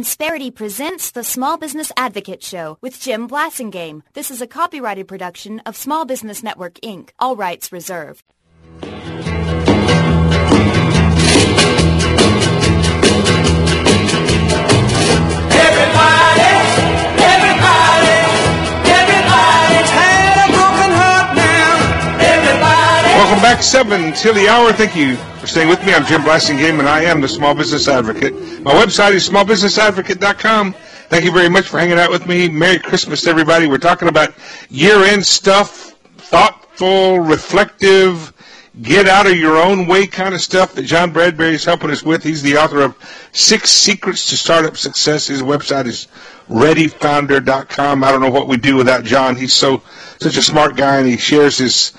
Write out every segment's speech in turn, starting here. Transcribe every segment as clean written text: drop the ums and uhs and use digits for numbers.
Insperity presents the Small Business Advocate Show with Jim Blasingame. This is a copyrighted production of Small Business Network, Inc. All rights reserved. Welcome back, 7 till the hour. Thank you for staying with me. I'm Jim Blasingame, and I am the Small Business Advocate. My website is smallbusinessadvocate.com. Thank you very much for hanging out with me. Merry Christmas, everybody. We're talking about year-end stuff, thoughtful, reflective, get out of your own way kind of stuff that John Bradbury is helping us with. He's the author of 6 Secrets to Startup Success. His website is readyfounder.com. I don't know what we'd do without John. He's such a smart guy, and he shares his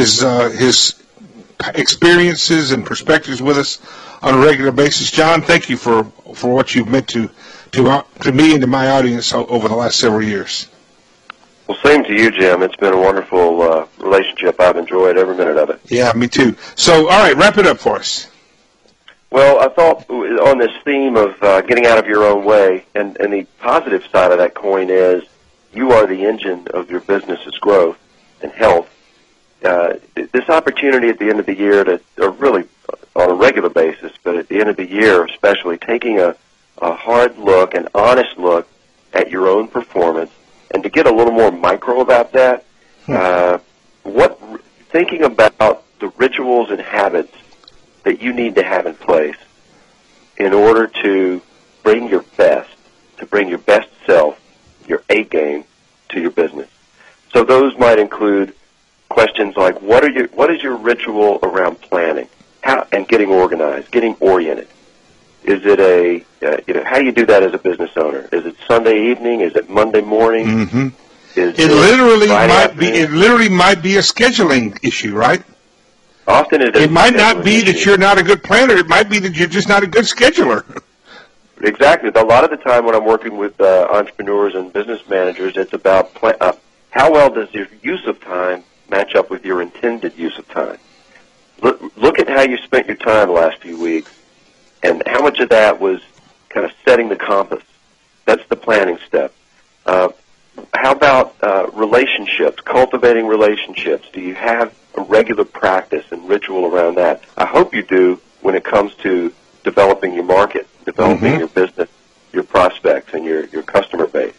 experiences and perspectives with us on a regular basis. John, thank you for what you've meant to me and to my audience over the last several years. Well, same to you, Jim. It's been a wonderful relationship. I've enjoyed every minute of it. Yeah, me too. So, all right, wrap it up for us. Well, I thought on this theme of getting out of your own way, and the positive side of that coin is you are the engine of your business's growth and health. This opportunity at the end of the year or really on a regular basis, but at the end of the year especially, taking a hard look, an honest look at your own performance, and to get a little more micro about that, thinking about the rituals and habits that you need to have in place in order to bring your best self, your A game, to your business. So those might include questions like, what is your ritual around planning, and getting organized, getting oriented? Is it how do you do that as a business owner? Is it Sunday evening? Is it Monday morning? Mm-hmm. It literally might be a scheduling issue, right? Often it is. It might not be that you're not a good planner. It might be that you're just not a good scheduler. Exactly. A lot of the time when I'm working with entrepreneurs and business managers, it's about how well does your use of time match up with your intended use of time. Look at how you spent your time the last few weeks, and how much of that was kind of setting the compass. That's the planning step. How about relationships, cultivating relationships? Do you have a regular practice and ritual around that? I hope you do when it comes to developing your market, developing your business, your prospects, and your customer base.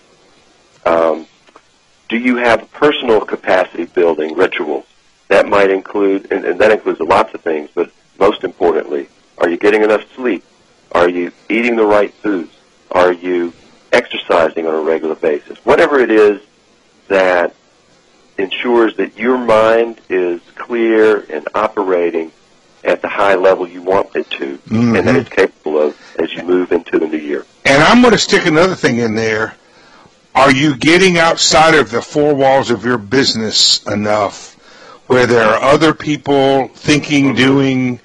Do you have personal capacity building rituals? That might include, and that includes lots of things, but most importantly, are you getting enough sleep? Are you eating the right foods? Are you exercising on a regular basis? Whatever it is that ensures that your mind is clear and operating at the high level you want it to, and that it's capable of as you move into the new year. And I'm going to stick another thing in there. Are you getting outside of the 4 walls of your business enough where there are other people thinking, doing,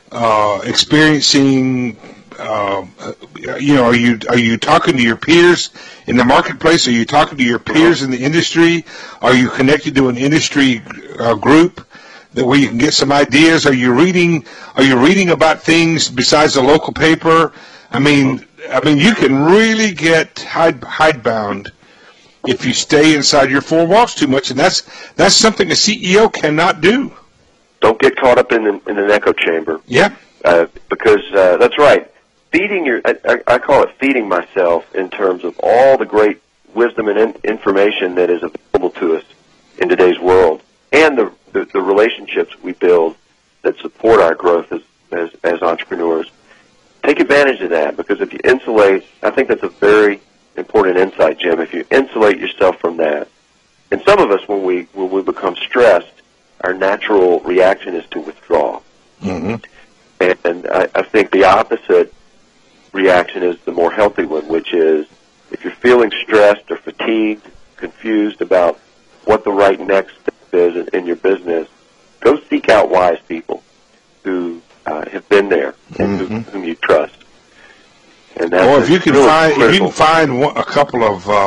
experiencing, are you talking to your peers in the marketplace? Are you talking to your peers in the industry? Are you connected to an industry group where you can get some ideas? Are you reading about things besides the local paper? I mean, you can really get hidebound if you stay inside your 4 walls too much, and that's something a CEO cannot do. Don't get caught up in an echo chamber. Yeah. Because that's right. I call it feeding myself in terms of all the great wisdom and information that is available to us in today's world, and the relationships we build that support our growth as entrepreneurs. Take advantage of that, because if you insulate, I think that's a very important insight, Jim. If you insulate yourself from that, and some of us, when we become stressed, our natural reaction is to withdraw. And I think the opposite reaction is the more healthy one, which is if you're feeling stressed or fatigued, confused about what the right next step is in your business, go seek out wise people who have been there and whom you trust. And that's if you can find a couple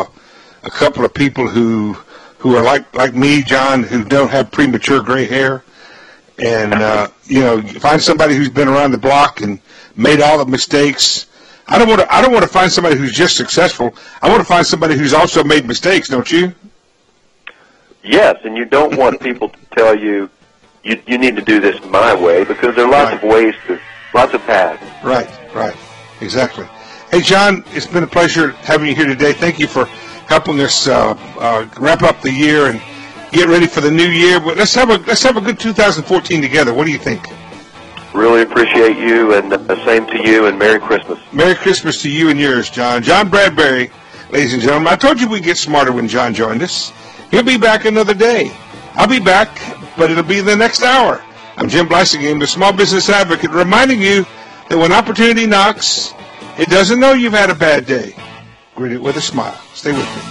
of people who are like me, John, who don't have premature gray hair, and find somebody who's been around the block and made all the mistakes I don't want to find somebody who's just successful. I want to find somebody who's also made mistakes, don't you? Yes, and you don't want people to tell you need to do this my way, because there are lots of ways lots of paths. Right, exactly. Hey, John, it's been a pleasure having you here today. Thank you for helping us wrap up the year and get ready for the new year. But let's have a good 2014 together. What do you think? Really appreciate you, and the same to you, and Merry Christmas. Merry Christmas to you and yours, John. John Bradbury, ladies and gentlemen. I told you we'd get smarter when John joined us. He'll be back another day. I'll be back, but it'll be the next hour. I'm Jim Blasingame, the Small Business Advocate, reminding you that when opportunity knocks, it doesn't know you've had a bad day. Greet it with a smile. Stay with me.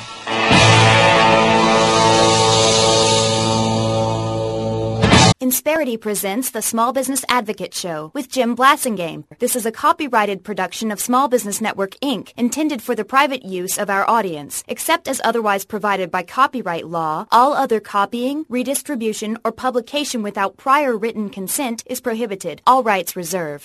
Insperity presents the Small Business Advocate Show with Jim Blasingame. This is a copyrighted production of Small Business Network, Inc., intended for the private use of our audience. Except as otherwise provided by copyright law, all other copying, redistribution, or publication without prior written consent is prohibited. All rights reserved.